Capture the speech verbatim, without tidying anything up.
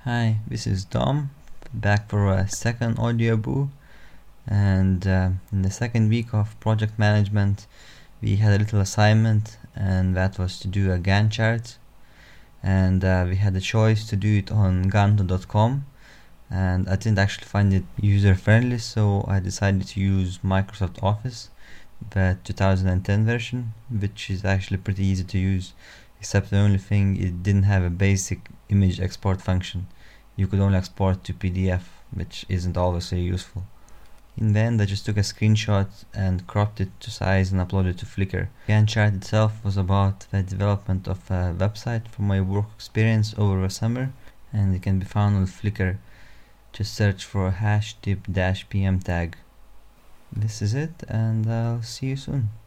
Hi, this is Dom, back for a second audioboo, and uh, in the second week of project management we had a little assignment, and that was to do a Gantt chart, and uh, we had the choice to do it on ganto dot com, and I didn't actually find it user friendly, so I decided to use Microsoft Office, the two thousand ten version, which is actually pretty easy to use, except the only thing, it didn't have a basic image export function. You could only export to P D F, which isn't always very useful. In the end, I just took a screenshot and cropped it to size and uploaded it to Flickr. Gantt chart itself was about the development of a website from my work experience over the summer, and it can be found on Flickr. Just search for hash tip dash pm tag. This is it, and I'll see you soon.